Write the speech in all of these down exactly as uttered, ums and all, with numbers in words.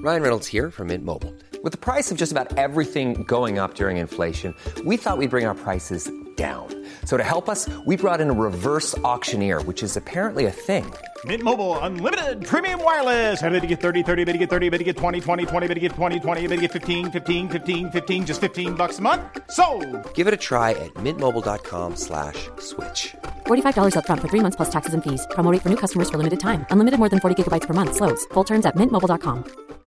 Ryan Reynolds here from Mint Mobile. With the price of just about everything going up during inflation, we thought we'd bring our prices down. So to help us, we brought in a reverse auctioneer, which is apparently a thing. Mint Mobile Unlimited Premium Wireless. How to get thirty, thirty, how to get thirty, how to get twenty, twenty, twenty, how to get twenty, twenty, how to get fifteen, fifteen, fifteen, fifteen, just fifteen bucks a month? Sold! Give it a try at mintmobile.com slash switch. forty-five dollars up front for three months plus taxes and fees. Promo rate for new customers for limited time. Unlimited more than forty gigabytes per month. Slows full terms at mint mobile dot com.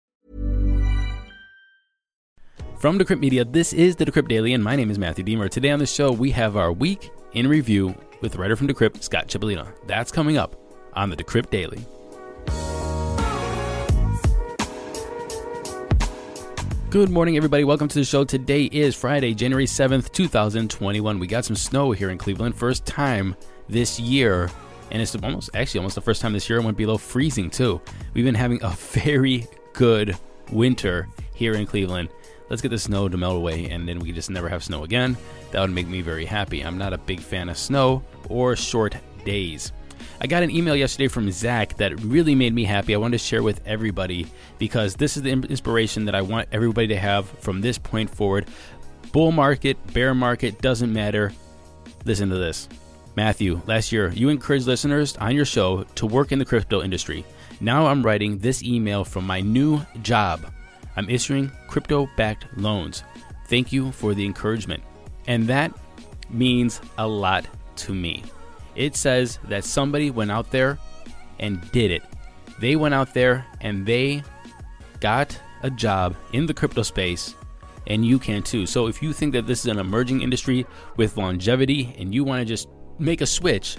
From Decrypt Media, this is the Decrypt Daily, and my name is Matthew Deemer. Today on the show, we have our week in review with writer from Decrypt, Scott Chipolina. That's coming up on the Decrypt Daily. Good morning, everybody. Welcome to the show. Today is Friday, January seventh, twenty twenty-one. We got some snow here in Cleveland. First time this year, and it's almost, actually almost the first time this year it went below freezing, too. We've been having a very good winter here in Cleveland. Let's get the snow to melt away, and then we can just never have snow again. That would make me very happy. I'm not a big fan of snow or short days. I got an email yesterday from Zach that really made me happy. I wanted to share with everybody because this is the inspiration that I want everybody to have from this point forward. Bull market, bear market, doesn't matter. Listen to this. Matthew, last year, you encouraged listeners on your show to work in the crypto industry. Now I'm writing this email from my new job. I'm issuing crypto-backed loans. Thank you for the encouragement. And that means a lot to me. It says that somebody went out there and did it. They went out there and they got a job in the crypto space, and you can too. So if you think that this is an emerging industry with longevity and you want to just make a switch,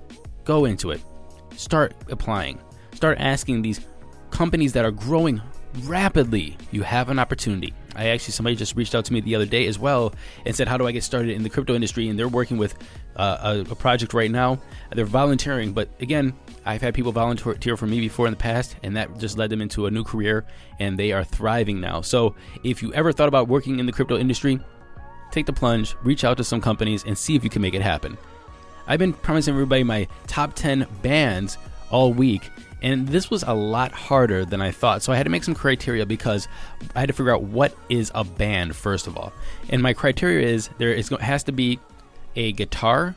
go into it. Start applying. Start asking these companies that are growing rapidly. You have an opportunity. I actually, somebody just reached out to me the other day as well and said, how do I get started in the crypto industry? And they're working with uh, a, a project right now. They're volunteering. But again, I've had people volunteer for me before in the past, and that just led them into a new career, and they are thriving now. So if you ever thought about working in the crypto industry, take the plunge, reach out to some companies, and see if you can make it happen. I've been promising everybody my top ten bands all week, and this was a lot harder than I thought. So I had to make some criteria because I had to figure out what is a band, first of all. And my criteria is there is has to be a guitar,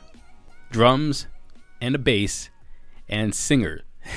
drums, and a bass, and singer.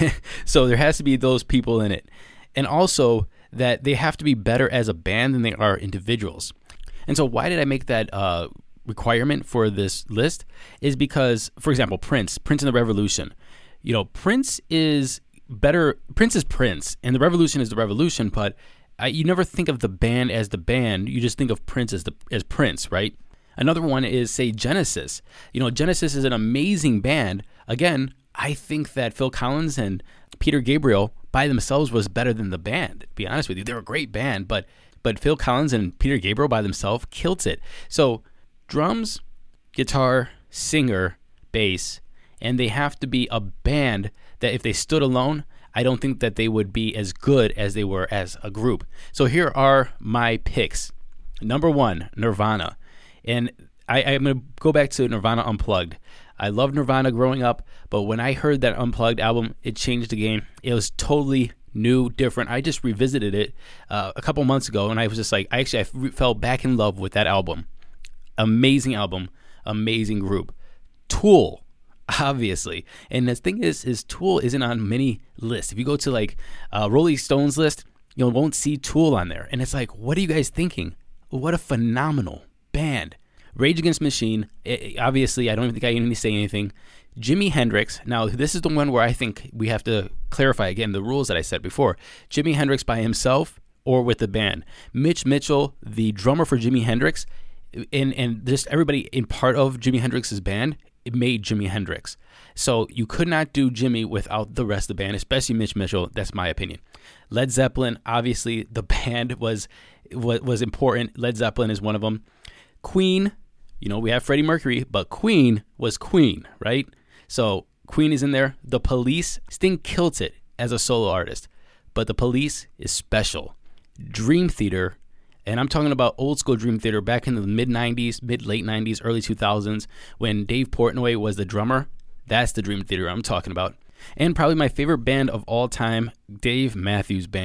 So there has to be those people in it. And also that they have to be better as a band than they are individuals. And so why did I make that uh, requirement for this list? Is because, for example, Prince, Prince and the Revolution. You know, Prince is better. Prince is Prince, and the Revolution is the Revolution. But I, you never think of the band as the band. You just think of Prince as the as Prince, right? Another one is, say, Genesis. You know, Genesis is an amazing band. Again, I think that Phil Collins and Peter Gabriel by themselves was better than the band. To be honest with you, they're a great band, but but Phil Collins and Peter Gabriel by themselves killed it. So, drums, guitar, singer, bass. And they have to be a band that if they stood alone, I don't think that they would be as good as they were as a group. So here are my picks. Number one, Nirvana. And I, I'm going to go back to Nirvana Unplugged. I loved Nirvana growing up, but when I heard that Unplugged album, it changed the game. It was totally new, different. I just revisited it uh, a couple months ago, and I was just like, I actually I fell back in love with that album. Amazing album, amazing group. Tool. Obviously. And the thing is, is Tool isn't on many lists. If you go to like uh, Rolling Stones list, you won't see Tool on there. And it's like, what are you guys thinking? What a phenomenal band. Rage Against the Machine, it, obviously, I don't even think I need to say anything. Jimi Hendrix. Now, this is the one where I think we have to clarify again the rules that I said before. Jimi Hendrix by himself or with the band. Mitch Mitchell, the drummer for Jimi Hendrix, and, and just everybody in part of Jimi Hendrix's band, it made Jimi Hendrix. So you could not do Jimmy without the rest of the band, especially Mitch Mitchell. That's my opinion. Led Zeppelin, obviously the band was was, was important. Led Zeppelin is one of them. Queen, you know, we have Freddie Mercury, but Queen was Queen, right? So Queen is in there. The Police, Sting killed it as a solo artist, but The Police is special. Dream Theater, and I'm talking about old school Dream Theater back in the mid nineties, mid late nineties, early two thousands, when Dave Portnoy was the drummer. That's the Dream Theater I'm talking about. And probably my favorite band of all time, Dave Matthews Band,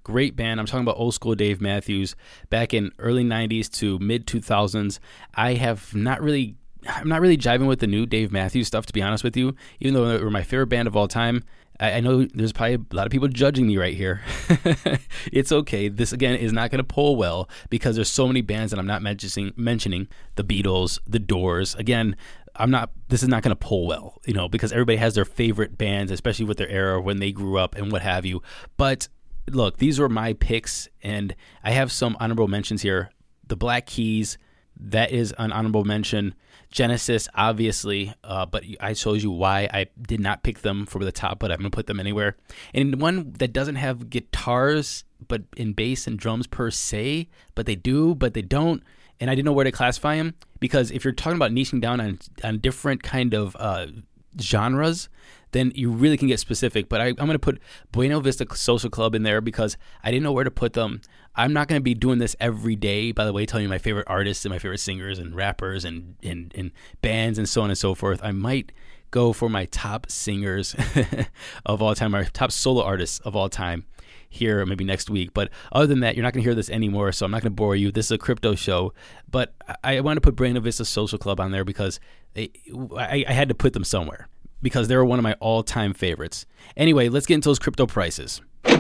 Great band. I'm talking about old school Dave Matthews back in early nineties to mid two thousands. I have not really, I'm not really jiving with the new Dave Matthews stuff, to be honest with you, even though they were my favorite band of all time. I, I know there's probably a lot of people judging me right here. It's okay. This, again, is not going to pull well because there's so many bands that I'm not mentioning, mentioning the Beatles, the Doors. Again, I'm not, this is not going to pull well, you know, because everybody has their favorite bands, especially with their era when they grew up and what have you. But look, these were my picks, and I have some honorable mentions here. The Black Keys, that is an honorable mention. Genesis, obviously, uh, but I showed you why I did not pick them for the top, but I'm going to put them anywhere. And one that doesn't have guitars, but in bass and drums per se, but they do, but they don't. And I didn't know where to classify them, because if you're talking about niching down on, on different kind of uh, genres, then you really can get specific. But I, I'm going to put Buena Vista Social Club in there because I didn't know where to put them. I'm not going to be doing this every day, by the way, telling you my favorite artists and my favorite singers and rappers and, and, and bands and so on and so forth. I might go for my top singers of all time, my top solo artists of all time here maybe next week. But other than that, you're not going to hear this anymore, so I'm not going to bore you. This is a crypto show. But I, I want to put Buena Vista Social Club on there because they, I, I had to put them somewhere, because they were one of my all-time favorites. Anyway, let's get into those crypto prices.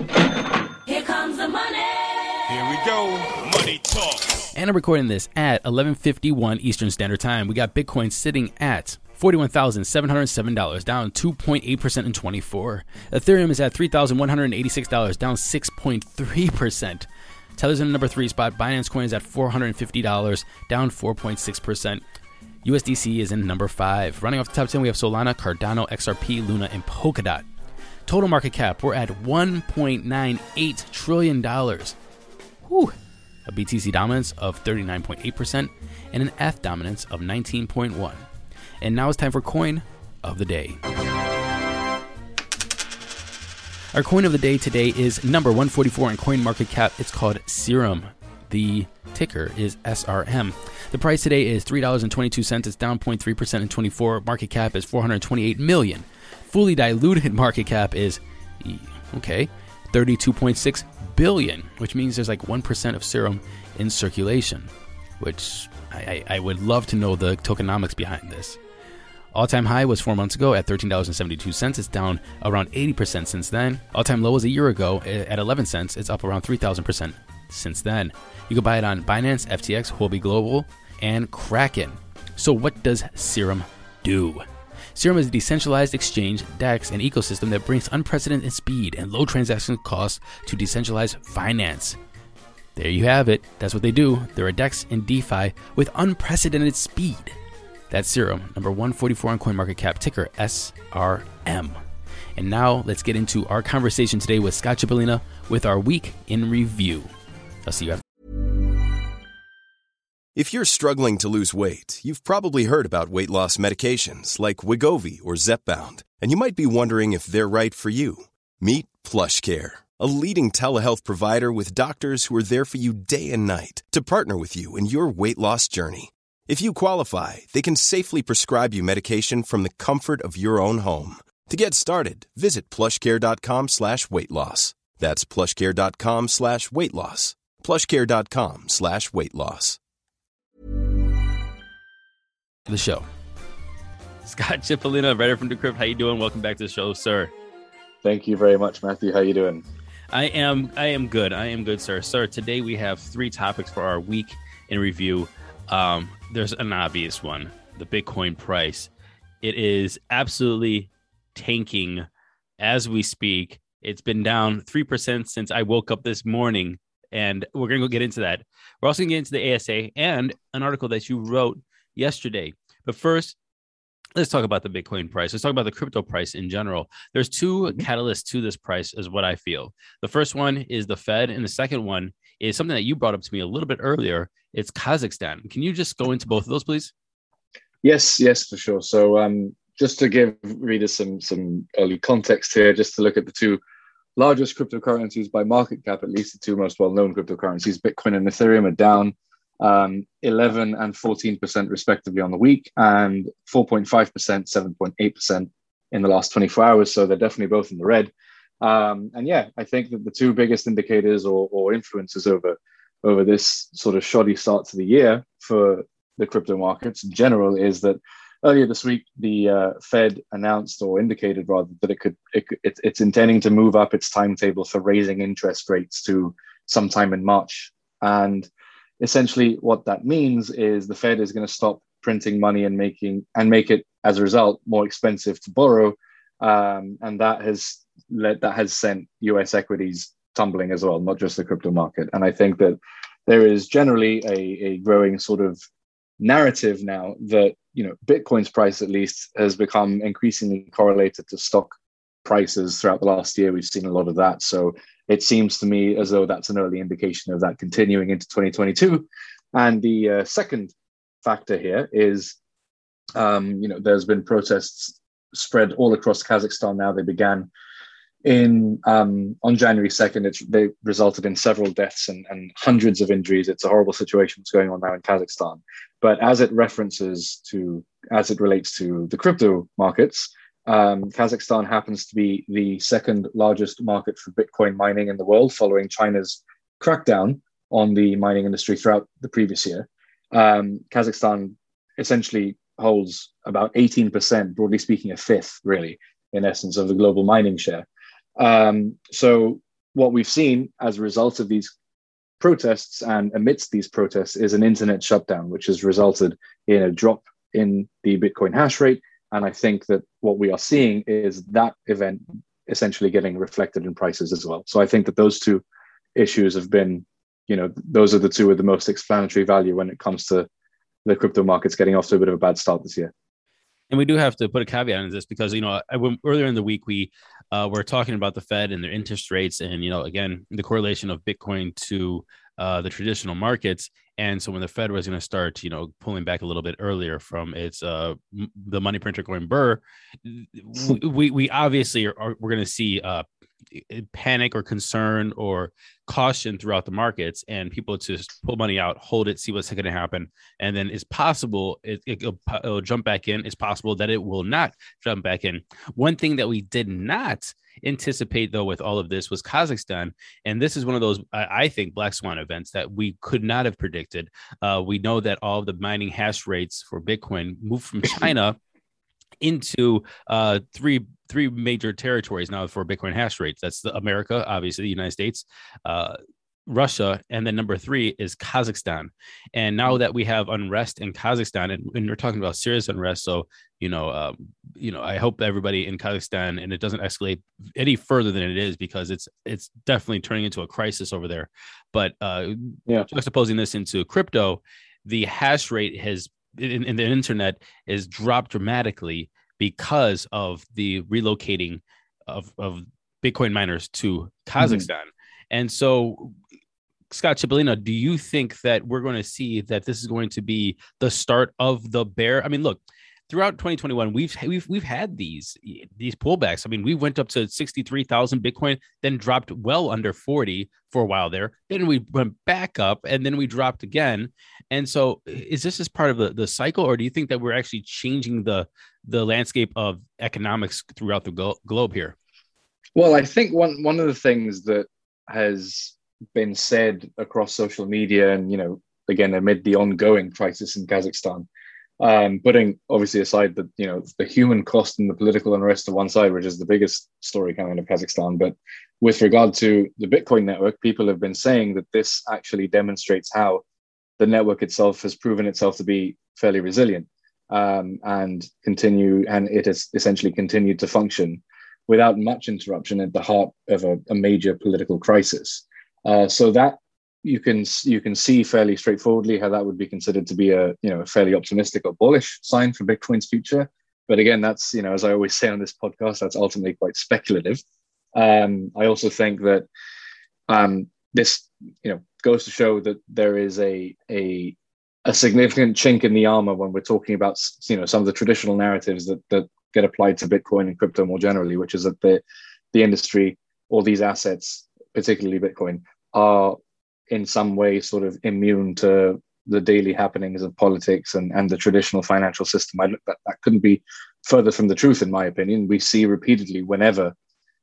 Here comes the money. Here we go. Money talk. And I'm recording this at eleven fifty-one Eastern Standard Time. We got Bitcoin sitting at forty-one thousand seven hundred seven dollars, down two point eight percent in twenty-four. Ethereum is at three thousand one hundred eighty-six dollars, down six point three percent. Tether's in the number three spot. Binance Coin is at four hundred fifty dollars, down four point six percent. U S D C is in number five. Running off the top ten, we have Solana, Cardano, X R P, Luna, and Polkadot. Total market cap, we're at one point nine eight trillion dollars. Whew. A B T C dominance of thirty-nine point eight percent and an E T H dominance of nineteen point one. And now it's time for Coin of the Day. Our Coin of the Day today is number one forty-four in CoinMarketCap. It's called Serum. The ticker is S R M. The price today is three dollars and twenty-two cents. It's down zero point three percent in twenty-four. Market cap is four hundred twenty-eight million dollars. Fully diluted market cap is, okay, thirty-two point six billion dollars, which means there's like one percent of Serum in circulation, which I, I, I would love to know the tokenomics behind this. All-time high was four months ago at thirteen dollars and seventy-two cents. It's down around eighty percent since then. All-time low was a year ago at eleven cents. It's up around three thousand percent since then. You can buy it on Binance, F T X, Huobi Global, and Kraken. So what does Serum do? Serum is a decentralized exchange, DEX, and ecosystem that brings unprecedented speed and low transaction costs to decentralized finance. There you have it. That's what they do. They're a DEX in DeFi with unprecedented speed. That's Serum, number one forty-four on CoinMarketCap, ticker S R M. And now let's get into our conversation today with Scott Chipolina with our week in review. I'll see you after. If you're struggling to lose weight, you've probably heard about weight loss medications like Wegovy or Zepbound, and you might be wondering if they're right for you. Meet PlushCare, a leading telehealth provider with doctors who are there for you day and night to partner with you in your weight loss journey. If you qualify, they can safely prescribe you medication from the comfort of your own home. To get started, visit plushcare.com slash weight loss. That's plushcare.com slash weight loss. plushcare.com slash weight loss. The show. Scott Chipolina, writer from Decrypt. How you doing? Welcome back to the show, sir. Thank you very much, Matthew. How you doing? I am I am good. I am good, sir. Sir, today we have three topics for our week in review. Um, there's an obvious one, the Bitcoin price. It is absolutely tanking as we speak. It's been down three percent since I woke up this morning, and we're going to go get into that. We're also going to get into the A S A and an article that you wrote yesterday. But first, let's talk about the Bitcoin price. Let's talk about the crypto price in general. There's two mm-hmm. catalysts to this price, is what I feel. The first one is the Fed, and the second one is something that you brought up to me a little bit earlier. It's Kazakhstan. Can you just go into both of those, please? Yes, yes, for sure. So um, just to give readers some some early context here, just to look at the two largest cryptocurrencies by market cap, at least the two most well-known cryptocurrencies, Bitcoin and Ethereum, are down um, eleven and fourteen percent respectively on the week, and four point five percent, seven point eight percent in the last twenty-four hours. So they're definitely both in the red. Um, and yeah, I think that the two biggest indicators or, or influences over over this sort of shoddy start to the year for the crypto markets in general is that earlier this week, the uh, Fed announced or indicated rather that it could it, it, it's intending to move up its timetable for raising interest rates to sometime in March. And essentially what that means is the Fed is going to stop printing money and making and make it, as a result, more expensive to borrow. Um, and that has led that has sent U S equities tumbling as well, not just the crypto market. And I think that there is generally a, a growing sort of narrative now that, you know, Bitcoin's price at least has become increasingly correlated to stock prices throughout the last year. We've seen a lot of that. So it seems to me as though that's an early indication of that continuing into twenty twenty-two. And the uh, second factor here is, um, you know, there's been protests spread all across Kazakhstan now. They began in um, on January second. It's, they resulted in several deaths and, and hundreds of injuries. It's a horrible situation that's going on now in Kazakhstan. But as it references to, as it relates to the crypto markets, um, Kazakhstan happens to be the second largest market for Bitcoin mining in the world, following China's crackdown on the mining industry throughout the previous year. Um, Kazakhstan essentially holds about eighteen percent, broadly speaking, a fifth, really, in essence, of the global mining share. Um, so what we've seen as a result of these protests and amidst these protests is an internet shutdown, which has resulted in a drop in the Bitcoin hash rate. And I think that what we are seeing is that event essentially getting reflected in prices as well. So I think that those two issues have been, you know, those are the two with the most explanatory value when it comes to the crypto markets getting off to a bit of a bad start this year. And we do have to put a caveat on this because, you know, I, when, earlier in the week, we uh, were talking about the Fed and their interest rates and, you know, again, the correlation of Bitcoin to uh, the traditional markets. And so when the Fed was going to start, you know, pulling back a little bit earlier from its uh, the money printer going burr, we we obviously are, are we're going to see uh, panic or concern or caution throughout the markets, and people to just pull money out, hold it, see what's going to happen, and then it's possible it, it'll, it'll jump back in. It's possible that it will not jump back in. One thing that we did not anticipate, though, with all of this was Kazakhstan, and this is one of those I, I think black swan events that we could not have predicted. Uh, we know that all of the mining hash rates for Bitcoin moved from China into uh, three three major territories now for Bitcoin hash rates. That's the America, obviously the United States, uh, Russia, and then number three is Kazakhstan. And now that we have unrest in Kazakhstan, and, and we're talking about serious unrest, so you know, um, you know, I hope everybody in Kazakhstan and it doesn't escalate any further than it is, because it's it's definitely turning into a crisis over there. But uh, yeah, juxtaposing this into crypto, the hash rate has in, in the internet is dropped dramatically because of the relocating of, of Bitcoin miners to Kazakhstan. Mm-hmm. And so, Scott Chipolina, do you think that we're going to see that this is going to be the start of the bear? I mean, look, throughout twenty twenty-one, we've we've we've had these these pullbacks. I mean, we went up to sixty-three thousand Bitcoin, then dropped well under forty for a while there. Then we went back up, and then we dropped again. And so, is this just part of the, the cycle, or do you think that we're actually changing the the landscape of economics throughout the glo- globe here? Well, I think one one of the things that has been said across social media, and you know, again amid the ongoing crisis in Kazakhstan, um, putting obviously aside the you know the human cost and the political unrest to one side, which is the biggest story coming out of Kazakhstan, but with regard to the Bitcoin network, people have been saying that this actually demonstrates how the network itself has proven itself to be fairly resilient, um, and continue, and it has essentially continued to function without much interruption at the heart of a, a major political crisis. Uh, so that you can you can see fairly straightforwardly how that would be considered to be a you know a fairly optimistic or bullish sign for Bitcoin's future. But again, that's you know as I always say on this podcast, that's ultimately quite speculative. Um, I also think that um, this you know goes to show that there is a a a significant chink in the armor when we're talking about you know some of the traditional narratives that that get applied to Bitcoin and crypto more generally, which is that the the industry or these assets, particularly Bitcoin, are in some way sort of immune to the daily happenings of politics and, and the traditional financial system. I, that, that couldn't be further from the truth, in my opinion. We see repeatedly whenever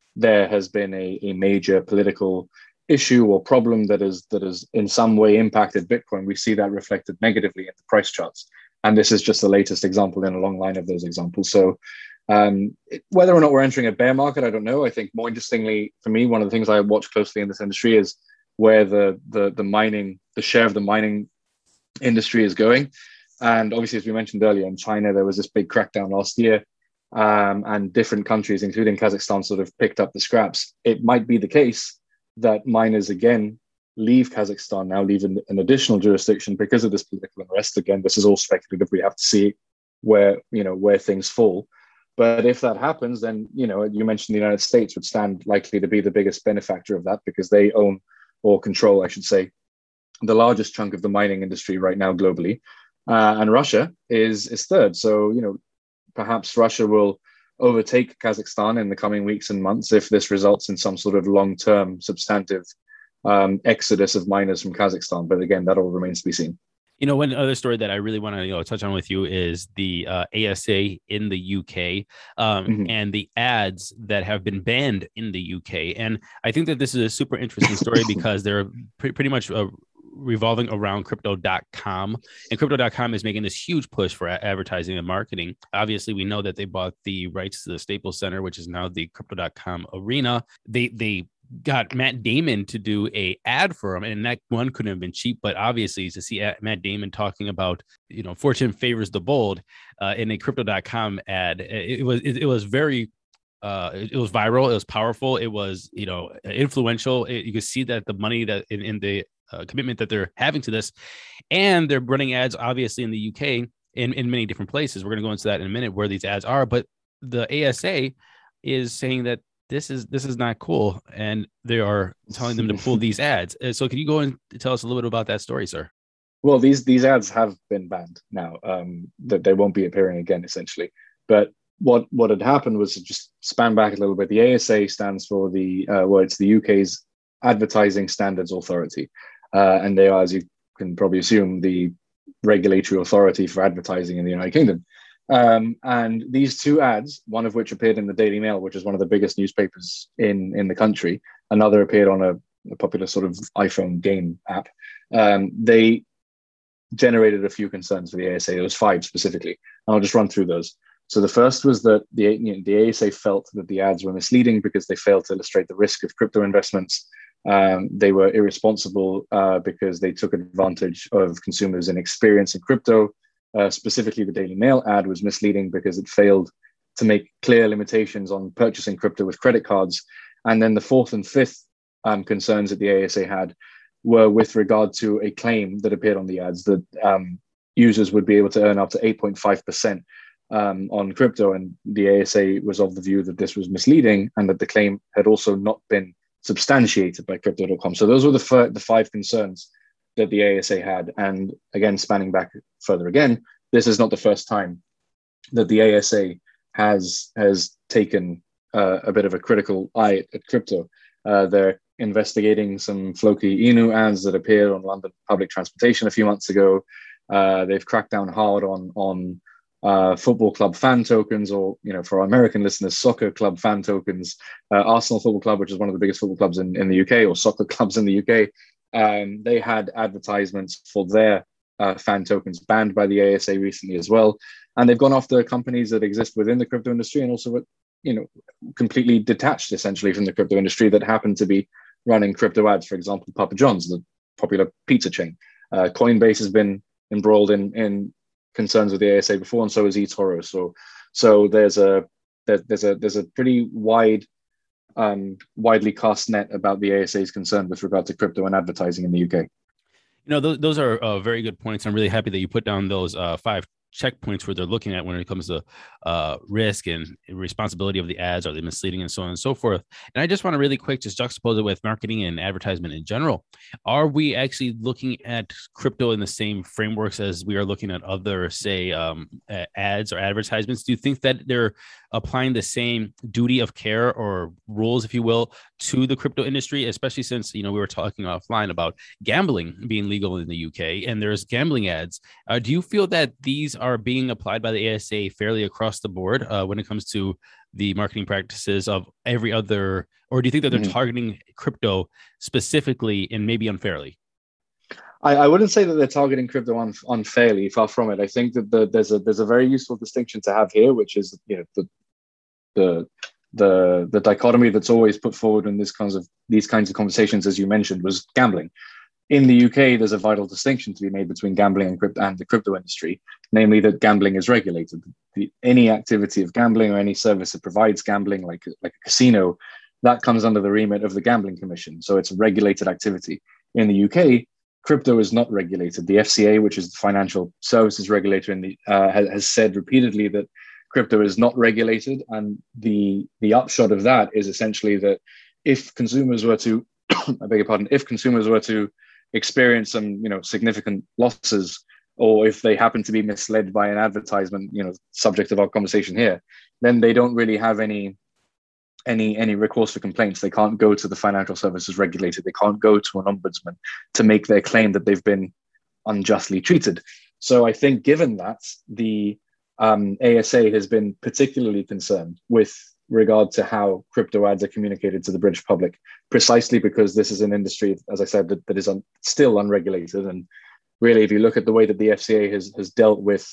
there has been a, a major political issue or problem that is that has in some way impacted Bitcoin, we see that reflected negatively in the price charts. And this is just the latest example in a long line of those examples. So um, whether or not we're entering a bear market, I don't know. I think more interestingly for me, one of the things I watch closely in this industry is where the the the mining, the share of the mining industry is going. And obviously, as we mentioned earlier, in China, there was this big crackdown last year, um, and different countries, including Kazakhstan, sort of picked up the scraps. It might be the case that miners again leave Kazakhstan now, leave an, an additional jurisdiction because of this political unrest. Again, this is all speculative. We have to see where, you know, where things fall. But if that happens, then, you know, you mentioned the United States would stand likely to be the biggest benefactor of that because they own or control, I should say, the largest chunk of the mining industry right now globally. Uh, and Russia is, is third. So, you know, perhaps Russia will overtake Kazakhstan in the coming weeks and months if this results in some sort of long-term substantive um, exodus of miners from Kazakhstan. But again, that all remains to be seen. You know, one other story that I really want to you know touch on with you is the uh, A S A in the U K um, mm-hmm. and the ads that have been banned in the U K. And I think that this is a super interesting story because they're pre- pretty much uh, revolving around crypto dot com, and crypto dot com is making this huge push for advertising and marketing. Obviously, we know that they bought the rights to the Staples Center, which is now the crypto dot com arena. They they got Matt Damon to do a ad for them, and that one couldn't have been cheap. But obviously, to see Matt Damon talking about, you know, fortune favors the bold uh, in a crypto dot com ad, it, it was it, it was very. Uh, it, it was viral. It was powerful. It was, you know, influential. It, you could see that the money that in, in the uh, commitment that they're having to this, and they're running ads obviously in the U K in, in many different places. We're going to go into that in a minute where these ads are, but the A S A is saying that this is this is not cool, and they are telling them to pull these ads. So can you go and tell us a little bit about that story, sir? Well, these these ads have been banned now. Um, that they won't be appearing again, essentially. But what what had happened was, to just span back a little bit. The A S A stands for the uh, well, it's the U K's Advertising Standards Authority, uh, and they are, as you can probably assume, the regulatory authority for advertising in the United Kingdom. Um, and these two ads, one of which appeared in the Daily Mail, which is one of the biggest newspapers in, in the country, another appeared on a, a popular sort of iPhone game app. Um, they generated a few concerns for the A S A. There was five specifically, and I'll just run through those. So the first was that the, you know, the A S A felt that the ads were misleading because they failed to illustrate the risk of crypto investments. Um, they were irresponsible uh, because they took advantage of consumers' inexperience in crypto. Uh, specifically, the Daily Mail ad was misleading because it failed to make clear limitations on purchasing crypto with credit cards. And then the fourth and fifth um, concerns that the A S A had were with regard to a claim that appeared on the ads that um, users would be able to earn up to eight point five percent um, on crypto. And the A S A was of the view that this was misleading and that the claim had also not been substantiated by crypto dot com. So those were the, f- the five concerns that the A S A had. And again, spanning back further again, this is not the first time that the A S A has has taken uh, a bit of a critical eye at, at crypto. Uh, they're investigating some Floki Inu ads that appeared on London public transportation a few months ago. Uh, they've cracked down hard on on uh, football club fan tokens, or, you know, for our American listeners, soccer club fan tokens. Uh, Arsenal Football Club, which is one of the biggest football clubs in, in the U K, or soccer clubs in the U K, Um, they had advertisements for their uh, fan tokens banned by the A S A recently as well. And they've gone after companies that exist within the crypto industry and also, you know, completely detached essentially from the crypto industry that happen to be running crypto ads. For example, Papa John's, the popular pizza chain. Uh, Coinbase has been embroiled in, in concerns with the A S A before, and so is eToro. So, so there's a there, there's a there's a pretty wide Um, widely cast net about the A S A's concern with regard to crypto and advertising in the U K. You know, those, those are uh, very good points. I'm really happy that you put down those uh, five checkpoints where they're looking at when it comes to uh, risk and responsibility of the ads. Are they misleading, and so on and so forth. And I just want to really quick just juxtapose it with marketing and advertisement in general. Are we actually looking at crypto in the same frameworks as we are looking at other, say, um, ads or advertisements? Do you think that they're applying the same duty of care or rules, if you will, to the crypto industry, especially since, you know, we were talking offline about gambling being legal in the U K and there's gambling ads. Uh, do you feel that these are being applied by the A S A fairly across the board uh, when it comes to the marketing practices of every other, or do you think that they're mm-hmm. targeting crypto specifically and maybe unfairly? I, I wouldn't say that they're targeting crypto un, unfairly. Far from it. I think that the, there's a there's a very useful distinction to have here, which is you know the the the the dichotomy that's always put forward in this kinds of these kinds of conversations, as you mentioned, was gambling. In the U K, there's a vital distinction to be made between gambling and crypto and the crypto industry, namely that gambling is regulated. The, any activity of gambling or any service that provides gambling, like like a casino, that comes under the remit of the Gambling Commission. So it's a regulated activity. In the U K, crypto is not regulated. The F C A, which is the financial services regulator, in the uh, has, has said repeatedly that crypto is not regulated, and the the upshot of that is essentially that if consumers were to, I beg your pardon, if consumers were to experience some, you know, significant losses, or if they happen to be misled by an advertisement, you know, subject of our conversation here, then they don't really have any any any recourse for complaints. They can't go to the financial services regulator. They can't go to an ombudsman to make their claim that they've been unjustly treated. So I think, given that, the um, A S A has been particularly concerned with regard to how crypto ads are communicated to the British public, precisely because this is an industry, as I said, that, that is un, still unregulated. And really, if you look at the way that the F C A has, has dealt with,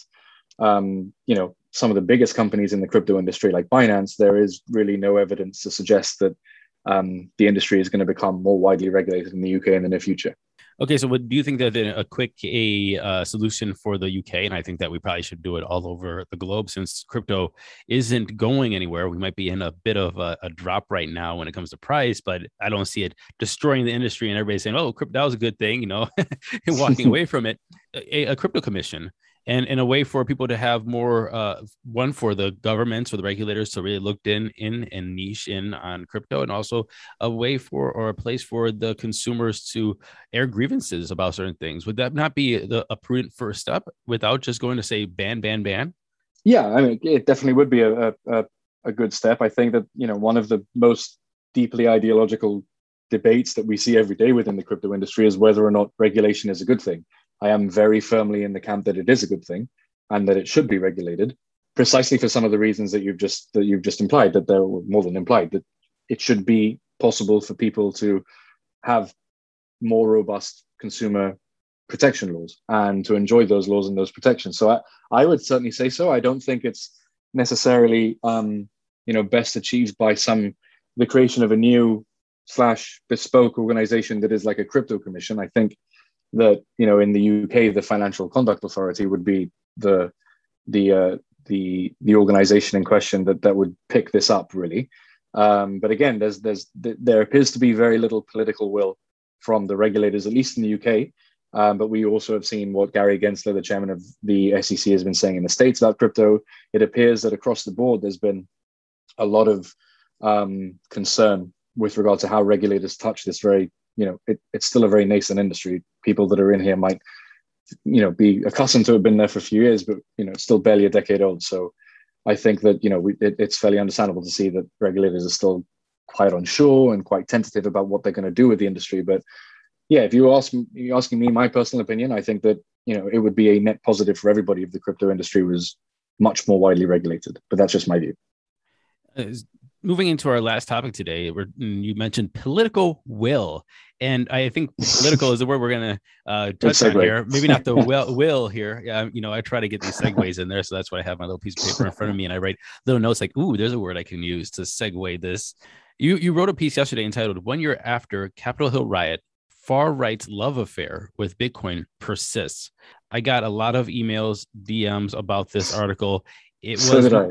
um, you know, some of the biggest companies in the crypto industry, like Binance, there is really no evidence to suggest that um, the industry is going to become more widely regulated in the U K in the near future. Okay, so what, do you think that a quick a uh, solution for the U K, and I think that we probably should do it all over the globe, since crypto isn't going anywhere. We might be in a bit of a, a drop right now when it comes to price, but I don't see it destroying the industry and everybody saying, oh, crypto was a good thing, you know, and walking away from it. A, a crypto commission. And in a way for people to have more, uh, one, for the governments or the regulators to really look in, in and niche in on crypto, and also a way for, or a place for the consumers to air grievances about certain things. Would that not be the, a prudent first step without just going to say ban, ban, ban? Yeah, I mean, it definitely would be a, a, a good step. I think that, you know, one of the most deeply ideological debates that we see every day within the crypto industry is whether or not regulation is a good thing. I am very firmly in the camp that it is a good thing and that it should be regulated, precisely for some of the reasons that you've just that you've just implied, that they're more than implied, that it should be possible for people to have more robust consumer protection laws and to enjoy those laws and those protections. So I, I would certainly say so. I don't think it's necessarily um, you know, best achieved by some the creation of a new slash bespoke organization that is like a crypto commission. I think that, you know, in the U K, the Financial Conduct Authority would be the the uh, the the organization in question that that would pick this up, really. Um, but again, there's there's there appears to be very little political will from the regulators, at least in the U K. Um, but we also have seen what Gary Gensler, the chairman of the S E C, has been saying in the States about crypto. It appears that across the board, there's been a lot of um, concern with regard to how regulators touch this very, you know, it, it's still a very nascent industry. People that are in here might, you know, be accustomed to it, been there for a few years, but, you know, it's still barely a decade old. So I think that, you know, we, it, it's fairly understandable to see that regulators are still quite unsure and quite tentative about what they're going to do with the industry. But yeah, if you ask you're asking me my personal opinion, I think that, you know, it would be a net positive for everybody if the crypto industry was much more widely regulated. But that's just my view. Uh, moving into our last topic today, where you mentioned political will. And I think political is the word we're going to uh, touch on here. Maybe not the will, will here. Yeah, you know, I try to get these segues in there. So that's why I have my little piece of paper in front of me. And I write little notes like, ooh, there's a word I can use to segue this. You, you wrote a piece yesterday entitled "One Year After Capitol Hill Riot, Far Right's Love Affair with Bitcoin Persists." I got a lot of emails, D Ms about this article. It was... So did I.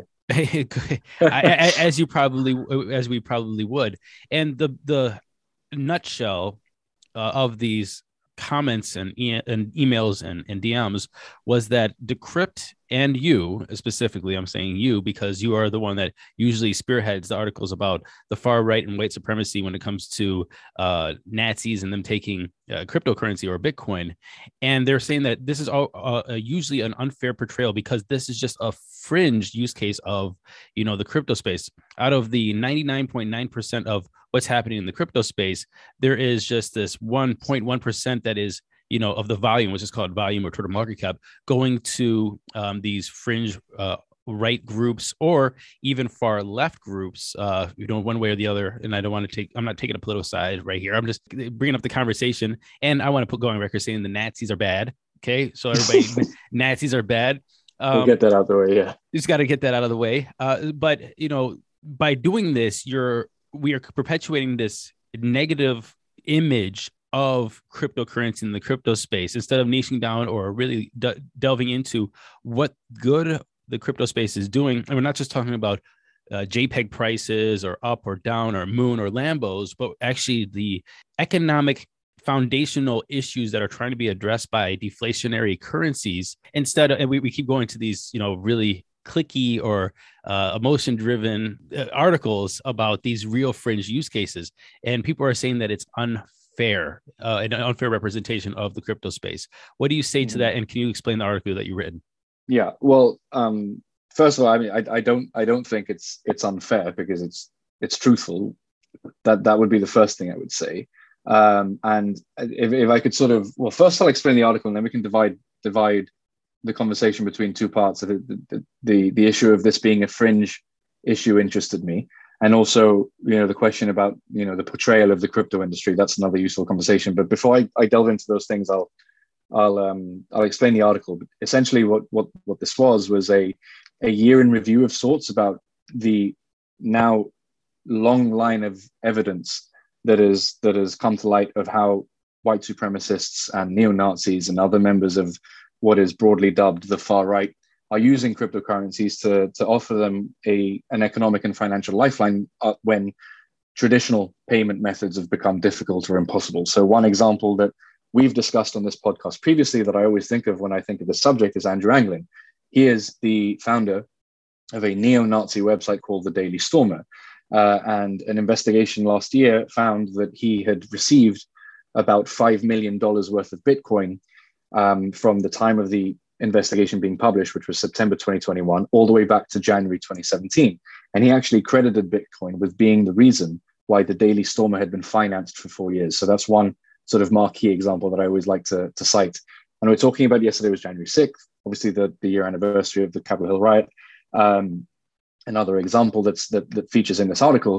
as you probably as we probably would, and the the nutshell uh, of these comments and, e- and emails and, and D Ms was that Decrypt and you specifically, I'm saying you because you are the one that usually spearheads the articles about the far right and white supremacy when it comes to uh, Nazis and them taking uh, cryptocurrency or Bitcoin. And they're saying that this is all, uh, usually an unfair portrayal because this is just a fringe use case of, you know, the crypto space. Out of the ninety-nine point nine percent of what's happening in the crypto space, there is just this one point one percent that is, you know, of the volume, which is called volume or total market cap, going to um, these fringe uh, right groups or even far left groups, uh, you know, one way or the other. And I don't want to take, I'm not taking a political side right here. I'm just bringing up the conversation. And I want to put go on record saying the Nazis are bad. Okay. So everybody, Nazis are bad. Um, we'll get that out of the way. Yeah. You just got to get that out of the way. Uh, but, you know, by doing this, you're, we are perpetuating this negative image of cryptocurrency in the crypto space instead of niching down or really de- delving into what good the crypto space is doing. And we're not just talking about uh, JPEG prices or up or down or moon or Lambos, but actually the economic foundational issues that are trying to be addressed by deflationary currencies instead of, and we, we keep going to these, you know, really clicky or uh, emotion driven uh, articles about these real fringe use cases. And people are saying that it's unfair, uh, an unfair representation of the crypto space. What do you say to that? And can you explain the article that you written? Yeah, well, um, first of all, I mean, I, I don't, I don't think it's it's unfair because it's it's truthful. That that would be the first thing I would say. Um, and if, if I could sort of, well, first I'll explain the article, and then we can divide divide the conversation between two parts. Of it. The, the the issue of this being a fringe issue interested me, and also, you know, the question about, you know, the portrayal of the crypto industry. That's another useful conversation. But before I, I delve into those things, I'll I'll um I'll explain the article. But essentially, what what what this was was a a year in review of sorts about the now long line of evidence that is that has come to light of how white supremacists and neo-Nazis and other members of what is broadly dubbed the far right are using cryptocurrencies to to offer them a an economic and financial lifeline uh, when traditional payment methods have become difficult or impossible. So one example that we've discussed on this podcast previously that I always think of when I think of this subject is Andrew Anglin. He is the founder of a neo-Nazi website called The Daily Stormer. Uh, and an investigation last year found that he had received about five million dollars worth of Bitcoin um, from the time of the investigation being published, which was September twenty twenty-one, all the way back to January twenty seventeen. And he actually credited Bitcoin with being the reason why the Daily Stormer had been financed for four years. So that's one sort of marquee example that I always like to, to cite. And we're talking about yesterday was January sixth, obviously the, the year anniversary of the Capitol Hill riot. Um, another example that's that, that features in this article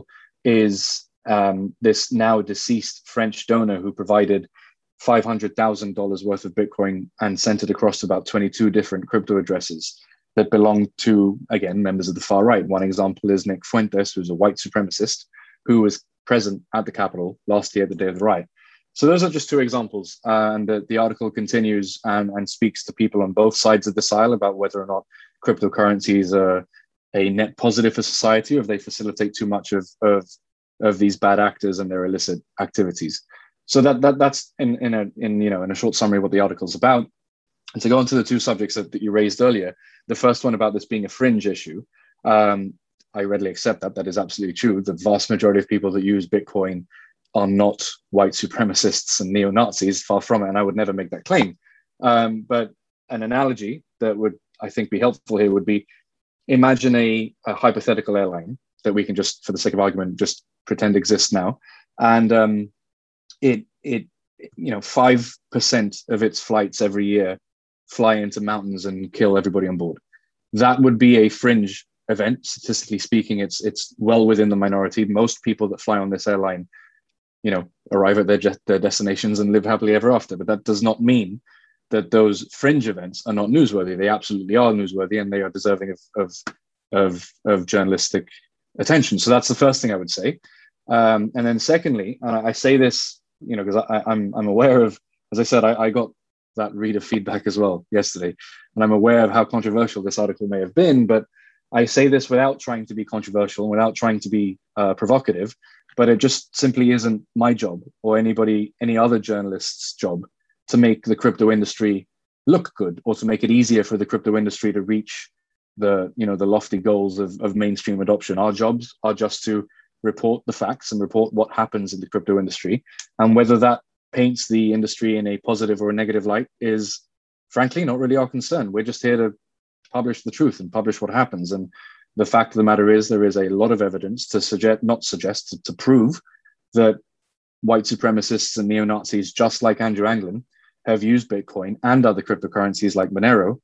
is um, this now deceased French donor who provided five hundred thousand dollars worth of Bitcoin and sent it across to about twenty-two different crypto addresses that belong to, again, members of the far right. One example is Nick Fuentes, who's a white supremacist, who was present at the Capitol last year, the day of the riot. So those are just two examples. Uh, and the, the article continues and, and speaks to people on both sides of this aisle about whether or not cryptocurrencies are a net positive for society or if they facilitate too much of, of, of these bad actors and their illicit activities. So that, that that's in, in, a, in, you know, in a short summary what the article is about. And to go on to the two subjects that, that you raised earlier, the first one about this being a fringe issue, um, I readily accept that. That is absolutely true. The vast majority of people that use Bitcoin are not white supremacists and neo-Nazis, far from it, and I would never make that claim. Um, but an analogy that would, I think, be helpful here would be, imagine a, a hypothetical airline that we can just, for the sake of argument, just pretend exists now. And um, it, it, you know, five percent of its flights every year fly into mountains and kill everybody on board. That would be a fringe event. Statistically speaking, it's it's well within the minority. Most people that fly on this airline, you know, arrive at their, jet, their destinations and live happily ever after. But that does not mean that those fringe events are not newsworthy. They absolutely are newsworthy, and they are deserving of of of, of journalistic attention. So that's the first thing I would say. Um, and then secondly, and I, I say this, you know, because I'm I'm aware of, as I said, I, I got that reader feedback as well yesterday, and I'm aware of how controversial this article may have been. But I say this without trying to be controversial, without trying to be uh, provocative. But it just simply isn't my job or anybody, any other journalist's job to make the crypto industry look good or to make it easier for the crypto industry to reach the, you know, the lofty goals of, of mainstream adoption. Our jobs are just to report the facts and report what happens in the crypto industry. And whether that paints the industry in a positive or a negative light is, frankly, not really our concern. We're just here to publish the truth and publish what happens. And the fact of the matter is there is a lot of evidence to suggest, not suggest, to, to prove that white supremacists and neo-Nazis, just like Andrew Anglin, have used Bitcoin and other cryptocurrencies like Monero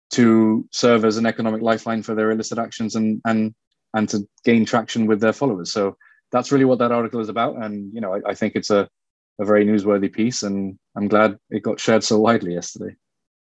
to serve as an economic lifeline for their illicit actions and and and to gain traction with their followers. So that's really what that article is about. And, you know, I, I think it's a, a very newsworthy piece, and I'm glad it got shared so widely yesterday.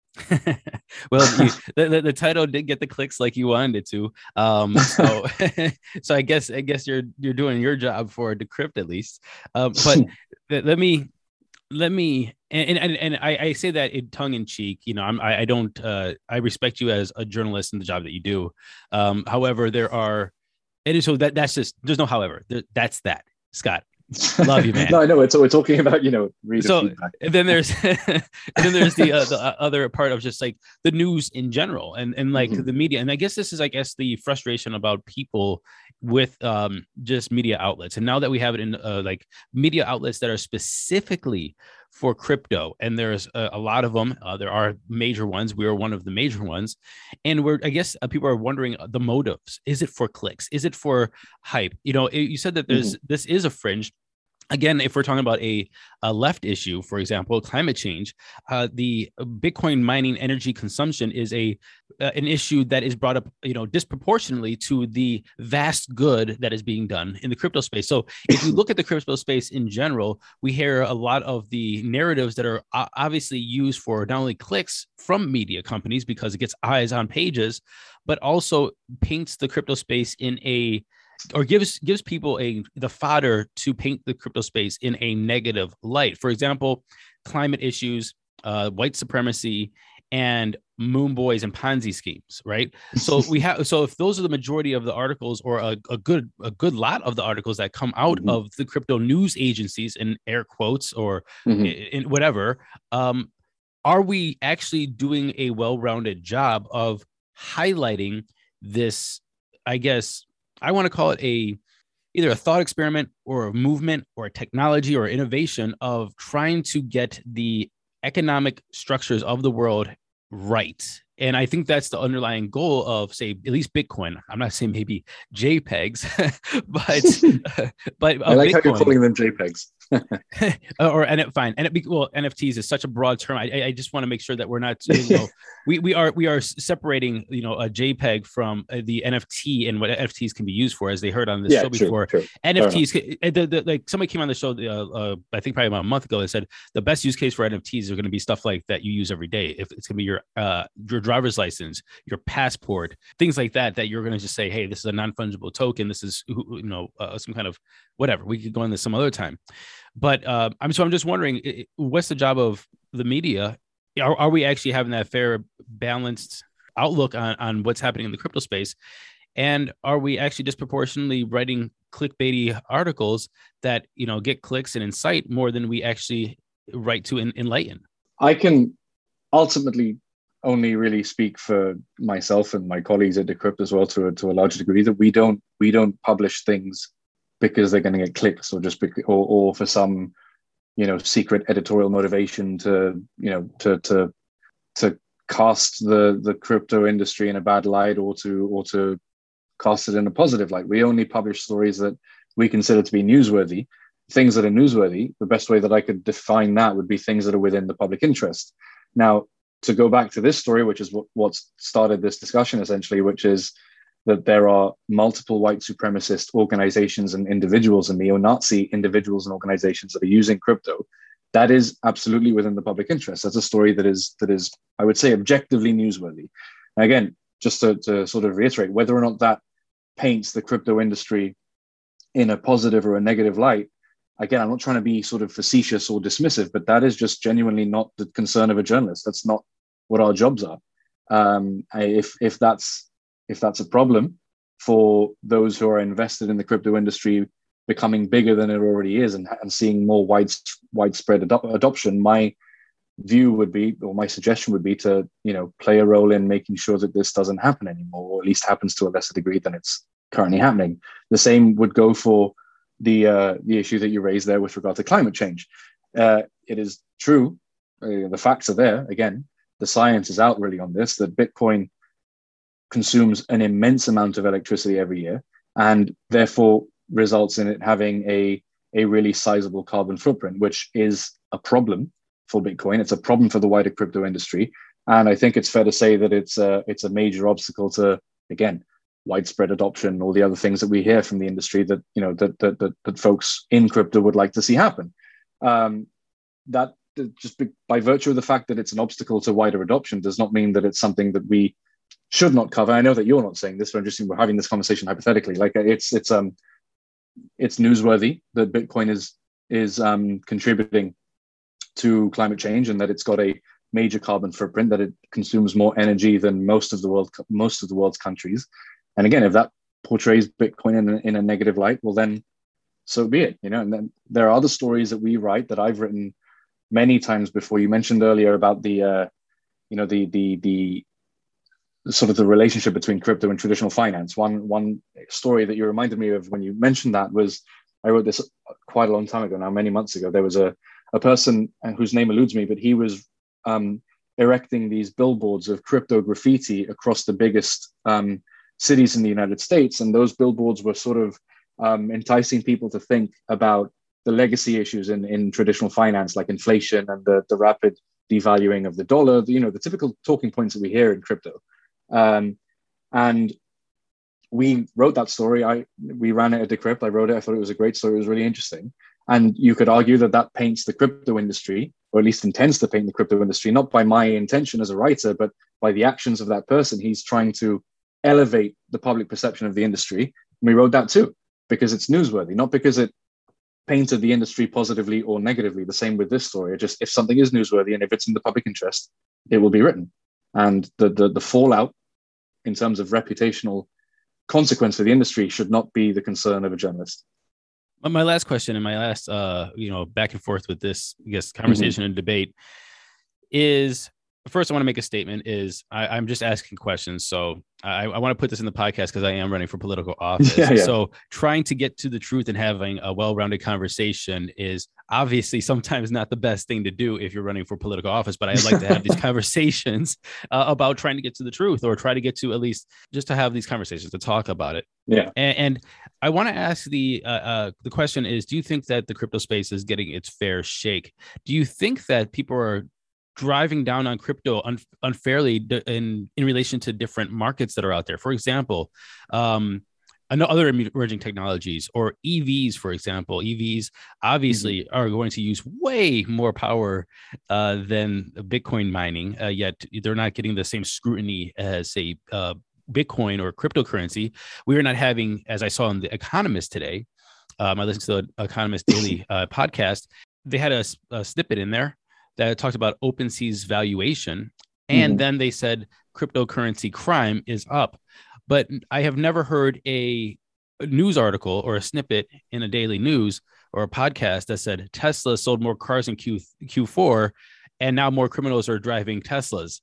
Well, you, the, the, the title did get the clicks like you wanted it to. Um, so, so I guess I guess you're you're doing your job for Decrypt at least. Um, but let me let me and and, and I, I say that in tongue in cheek. You know, I'm, I I don't uh, I respect you as a journalist in the job that you do. Um, however, there are and so that that's just there's no however. There, that's that, Scott. Love you, man. No, I know. It's we're talking about, you know, reader so feedback. And then there's and then there's the uh, the other part of just like the news in general and and like mm-hmm. the media. And I guess this is I guess the frustration about people with um just media outlets. And now that we have it in uh, like media outlets that are specifically for crypto, and there's a, a lot of them. Uh, there are major ones. We are one of the major ones, and we're I guess uh, people are wondering the motives. Is it for clicks? Is it for hype? You know, it, you said that there's mm-hmm. this is a fringe. Again, if we're talking about a, a left issue, for example, climate change, uh, the Bitcoin mining energy consumption is a uh, an issue that is brought up, you know, disproportionately to the vast good that is being done in the crypto space. So, if you look at the crypto space in general, we hear a lot of the narratives that are obviously used for not only clicks from media companies because it gets eyes on pages, but also paints the crypto space in a or gives gives people a the fodder to paint the crypto space in a negative light. For example, climate issues, uh, white supremacy, and moon boys and Ponzi schemes. Right. So we have so if those are the majority of the articles, or a, a good a good lot of the articles that come out mm-hmm. of the crypto news agencies, in air quotes or mm-hmm. in, in whatever, um, are we actually doing a well-rounded job of highlighting this? I guess I want to call it a either a thought experiment or a movement or a technology or innovation of trying to get the economic structures of the world right. And I think that's the underlying goal of, say, at least Bitcoin. I'm not saying maybe JPEGs, but but I like Bitcoin. how you're calling them JPEGs. or and it fine and it be well N F Ts is such a broad term. I, I just want to make sure that we're not you know we we are we are separating you know a JPEG from the N F T and what N F Ts can be used for, as they heard on this yeah, show true, before. True. N F Ts, the, the, like somebody came on the show, uh, uh, I think probably about a month ago, and said the best use case for N F Ts are going to be stuff like that you use every day. If it's going to be your uh, your driver's license, your passport, things like that, that you're going to just say, hey, this is a non-fungible token. This is you know uh, some kind of whatever. We could go on this some other time. But uh, I'm so I'm just wondering, what's the job of the media? Are, are we actually having that fair, balanced outlook on, on what's happening in the crypto space? And are we actually disproportionately writing clickbaity articles that, you know, get clicks and incite more than we actually write to en- enlighten? I can ultimately only really speak for myself and my colleagues at Decrypt as well, to a, to a large degree, that we don't we don't publish things because they're going to get clicks, or just because, or, or for some, you know, secret editorial motivation to, you know, to to to cast the the crypto industry in a bad light, or to or to cast it in a positive light. We only publish stories that we consider to be newsworthy. Things that are newsworthy, the best way that I could define that would be things that are within the public interest. Now, to go back to this story, which is what, what started this discussion essentially, which is that there are multiple white supremacist organizations and individuals and neo-Nazi individuals and organizations that are using crypto. That is absolutely within the public interest. That's a story that is, that is, I would say, objectively newsworthy. Now, again, just to, to sort of reiterate, whether or not that paints the crypto industry in a positive or a negative light, again, I'm not trying to be sort of facetious or dismissive, but that is just genuinely not the concern of a journalist. That's not what our jobs are. Um, if if that's if that's a problem for those who are invested in the crypto industry becoming bigger than it already is, and, and seeing more wide, widespread adop- adoption, my view would be, or my suggestion would be, to, you know, play a role in making sure that this doesn't happen anymore, or at least happens to a lesser degree than it's currently happening. The same would go for the uh, the issue that you raised there with regard to climate change. Uh, it is true, uh, the facts are there. Again, the science is out really on this, that Bitcoin consumes an immense amount of electricity every year, and therefore results in it having a, a really sizable carbon footprint, which is a problem for Bitcoin. It's a problem for the wider crypto industry. And I think it's fair to say that it's a, it's a major obstacle to, again, widespread adoption, all the other things that we hear from the industry that, you know, that that that, that folks in crypto would like to see happen. Um, that just by virtue of the fact that it's an obstacle to wider adoption does not mean that it's something that we should not cover. I know that you're not saying this, but I'm just saying we're having this conversation hypothetically. Like it's it's um it's newsworthy that Bitcoin is is um, contributing to climate change, and that it's got a major carbon footprint, that it consumes more energy than most of the world most of the world's countries. And again, if that portrays Bitcoin in a, in a negative light, well, then so be it. You know, and then there are other stories that we write that I've written many times before. You mentioned earlier about the, uh, you know, the the the sort of the relationship between crypto and traditional finance. One one story that you reminded me of when you mentioned that was, I wrote this quite a long time ago now, many months ago. There was a a person whose name eludes me, but he was um, erecting these billboards of crypto graffiti across the biggest um, cities in the United States. And those billboards were sort of um, enticing people to think about the legacy issues in, in traditional finance, like inflation and the, the rapid devaluing of the dollar, you know, the typical talking points that we hear in crypto. Um, and we wrote that story. I we ran it at Decrypt. I wrote it. I thought it was a great story. It was really interesting. And you could argue that that paints the crypto industry, or at least intends to paint the crypto industry, not by my intention as a writer, but by the actions of that person. He's trying to elevate the public perception of the industry. And we wrote that too, because it's newsworthy, not because it painted the industry positively or negatively. The same with this story. It just, if something is newsworthy and if it's in the public interest, it will be written. And the the, the fallout in terms of reputational consequence for the industry should not be the concern of a journalist. My last question and my last, uh, you know, back and forth with this, I guess, conversation mm-hmm. and debate is, first, I want to make a statement is I, I'm just asking questions. So I, I want to put this in the podcast because I am running for political office. Yeah, yeah. So trying to get to the truth and having a well-rounded conversation is obviously sometimes not the best thing to do if you're running for political office. But I'd like to have these conversations uh, about trying to get to the truth, or try to get to at least just to have these conversations, to talk about it. Yeah. And, and I want to ask the uh, uh, the question is, do you think that the crypto space is getting its fair shake? Do you think that people are driving down on crypto un- unfairly in, in relation to different markets that are out there? For example, um, other emerging technologies, or E Vs, for example. E Vs obviously mm-hmm. are going to use way more power uh, than Bitcoin mining, uh, yet they're not getting the same scrutiny as, say, uh, Bitcoin or cryptocurrency. We are not having, as I saw in The Economist today, um, I listened to the Economist Daily uh, podcast, they had a, a snippet in there that talked about OpenSea's valuation. And mm-hmm. then they said cryptocurrency crime is up. But I have never heard a, a news article or a snippet in a daily news or a podcast that said Tesla sold more cars in Q, Q4, and now more criminals are driving Teslas.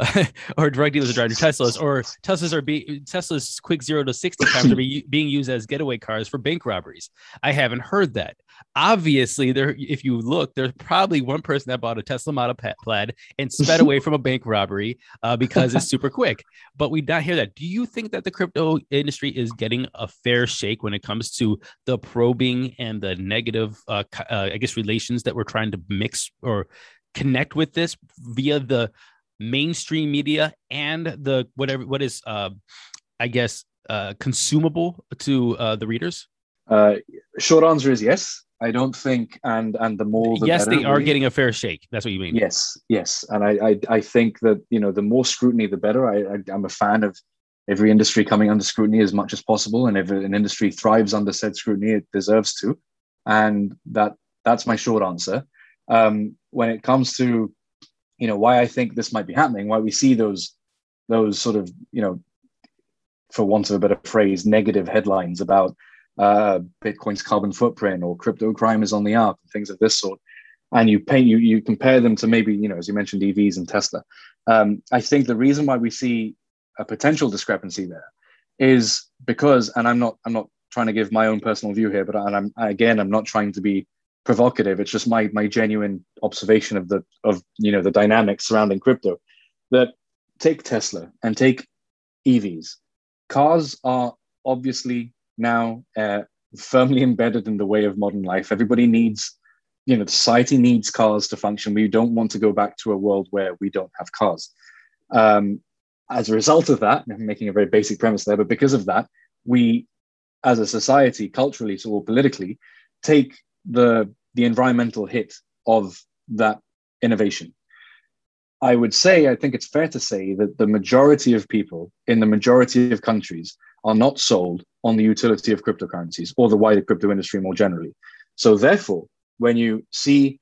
Or drug dealers are driving Teslas, or Teslas are be Tesla's quick zero to sixty times are be, being used as getaway cars for bank robberies. I haven't heard that. Obviously, there, if you look, there's probably one person that bought a Tesla Model Plaid and sped away from a bank robbery uh, because it's super quick. But we don't hear that. Do you think that the crypto industry is getting a fair shake when it comes to the probing and the negative, uh, uh, I guess, relations that we're trying to mix or connect with this via the mainstream media and the whatever what is uh I guess uh consumable to uh the readers? Uh short answer is yes. I don't think, and and the more the yes better, they are really. Getting a fair shake. That's what you mean? Yes, yes. And I I, I think that, you know, the more scrutiny the better. I, I I'm a fan of every industry coming under scrutiny as much as possible, and if an industry thrives under said scrutiny, it deserves to. And that that's my short answer. Um when it comes to, you know, why I think this might be happening, why we see those, those sort of, you know, for want of a better phrase, negative headlines about uh, Bitcoin's carbon footprint or crypto crime is on the up, things of this sort. And you paint, you you compare them to maybe, you know, as you mentioned, E Vs and Tesla. Um, I think the reason why we see a potential discrepancy there is because, and I'm not, I'm not trying to give my own personal view here, but and I'm again, I'm not trying to be provocative. It's just my my genuine observation of the of you know the dynamics surrounding crypto. That take Tesla and take E Vs. Cars are obviously now uh, firmly embedded in the way of modern life. Everybody needs, you know, society needs cars to function. We don't want to go back to a world where we don't have cars. Um, as a result of that, I'm making a very basic premise there, but because of that, we, as a society, culturally or politically, take the the environmental hit of that innovation. I would say, I think it's fair to say that the majority of people in the majority of countries are not sold on the utility of cryptocurrencies or the wider crypto industry more generally. So therefore, when you see,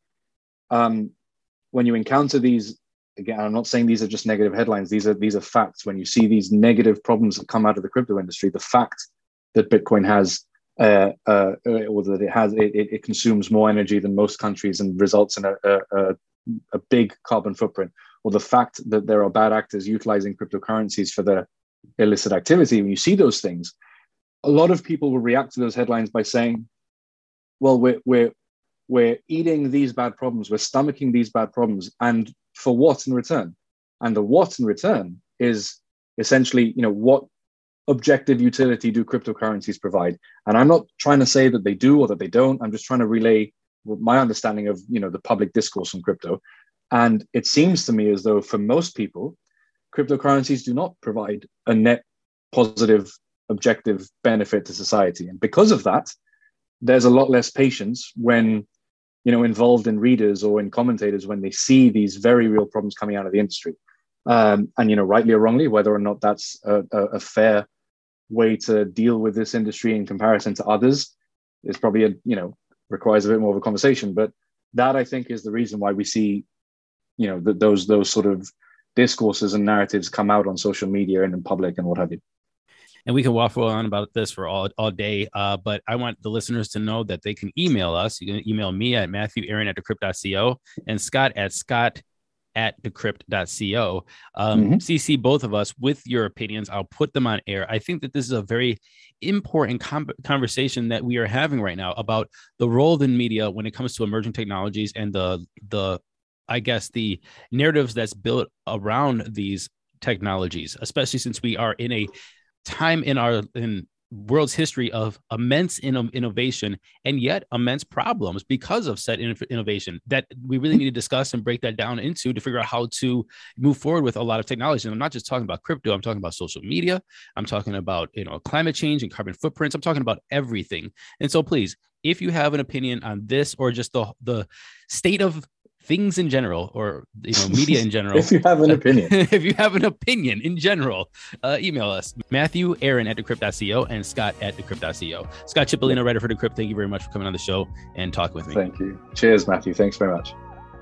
um, when you encounter these, again, I'm not saying these are just negative headlines, these are, these are facts. When you see these negative problems that come out of the crypto industry, the fact that Bitcoin has, uh, uh, or that it has, it, it consumes more energy than most countries and results in a, a, a big carbon footprint, or the fact that there are bad actors utilizing cryptocurrencies for their illicit activity, when you see those things, a lot of people will react to those headlines by saying, well, we're, we're, we're eating these bad problems, we're stomaching these bad problems, and for what in return? And the what in return is essentially, you know, what objective utility do cryptocurrencies provide? And I'm not trying to say that they do or that they don't. I'm just trying to relay my understanding of, you know, the public discourse on crypto. And it seems to me as though for most people, cryptocurrencies do not provide a net positive, objective benefit to society. And because of that, there's a lot less patience when, you know, involved in readers or in commentators when they see these very real problems coming out of the industry. Um, and, you know, rightly or wrongly, whether or not that's a, a, a fair way to deal with this industry in comparison to others is probably, a, you know, requires a bit more of a conversation. But that, I think, is the reason why we see, you know, that those those sort of discourses and narratives come out on social media and in public and what have you. And we can waffle on about this for all, all day, uh, but I want the listeners to know that they can email us. You can email me at matthew aaron at decrypt dot co and Scott at scott at decrypt dot co. Um, mm-hmm. C C both of us with your opinions. I'll put them on air. I think that this is a very important com- conversation that we are having right now about the role of the media when it comes to emerging technologies and the, the I guess, the narratives that's built around these technologies, especially since we are in a time in our in world's history of immense in- innovation and yet immense problems because of said in- innovation that we really need to discuss and break that down into to figure out how to move forward with a lot of technology. And I'm not just talking about crypto. I'm talking about social media. I'm talking about, you know, climate change and carbon footprints. I'm talking about everything. And so please, if you have an opinion on this or just the the state of things in general, or, you know, media in general. If you have an opinion. if you have an opinion in general, uh, email us, Matthew Aaron at decrypt dot co and Scott at decrypt dot co. Scott Cipollino, writer for Decrypt, thank you very much for coming on the show and talking with me. Thank you. Cheers, Matthew. Thanks very much.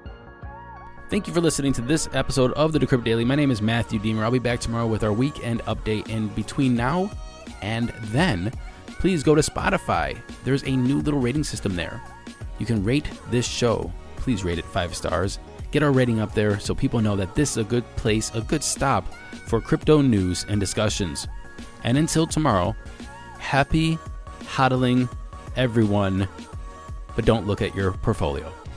Thank you for listening to this episode of the Decrypt Daily. My name is Matthew Deemer. I'll be back tomorrow with our weekend update. And between now and then, please go to Spotify. There's a new little rating system there. You can rate this show. Please rate it five stars. Get our rating up there so people know that this is a good place, a good stop for crypto news and discussions. And until tomorrow, happy hodling, everyone, but don't look at your portfolio.